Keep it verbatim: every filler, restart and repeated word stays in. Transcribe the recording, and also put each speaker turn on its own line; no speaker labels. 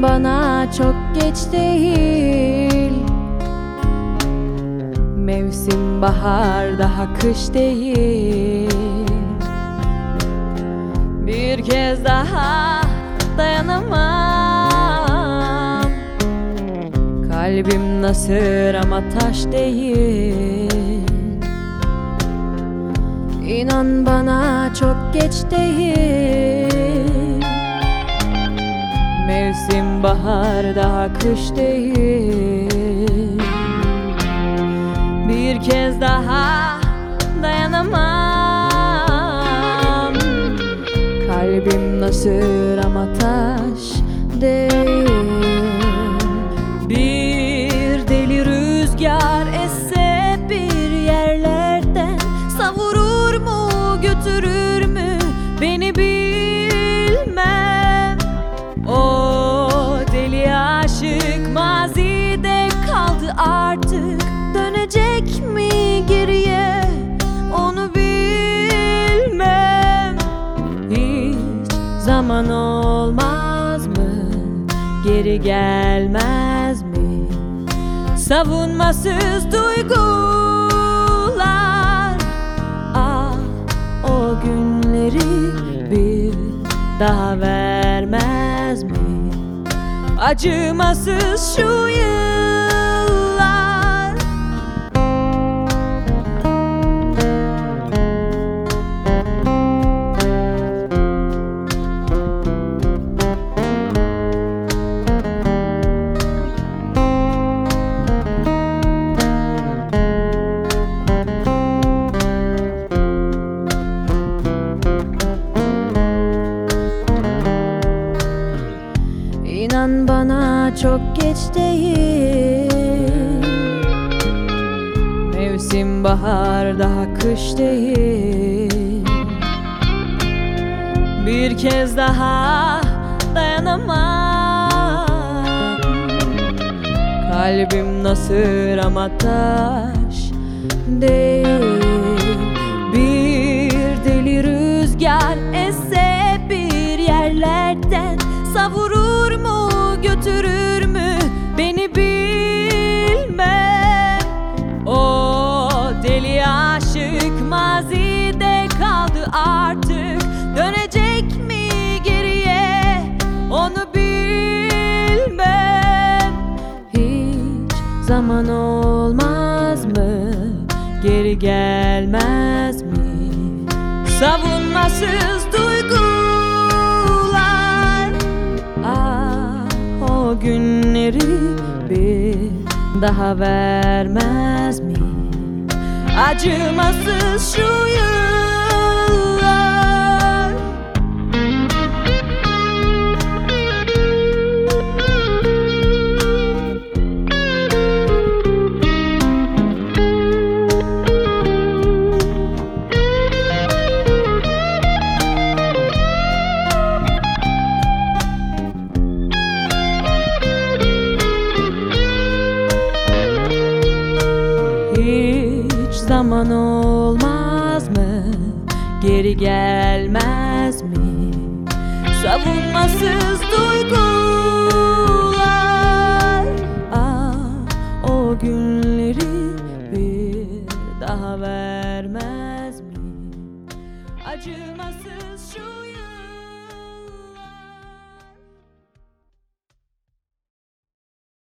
İnan bana çok geç değil. Mevsim bahar, daha kış değil. Bir kez daha dayanamam. Kalbim nasır ama taş değil. İnan bana çok geç değil. Mevsim bahar, daha kış değil. Bir kez daha dayanamam. Kalbim nasır ama taş değil. Bir deli rüzgar esse bir yerlerden, savurur mu götürür mü beni bilmem. O deli aşık mazide kaldı artık. Dönecek mi geriye onu bilmem. Hiç zaman olmaz mı, geri gelmez mi? Savunmasız duygular, ah o günleri bir daha vermez mi? Acımasız şu yıllar. İnan bana çok geç değil. Mevsim bahar, daha kış değil. Bir kez daha dayanamam. Kalbim nasır ama taş değil. Bir deli rüzgar esse bir yerlerden, savurur mu götürür mü beni bilmem. O deli aşık mazide kaldı artık. Dönecek mi geriye onu bilmem. Hiç zaman olmaz mı, geri gelmez mi? Savunmasız duygular, ah o günleri bir daha vermez mi? Acımasız şu yıllar. Hiç zaman olmaz mı, geri gelmez mi? Savunmasız dur.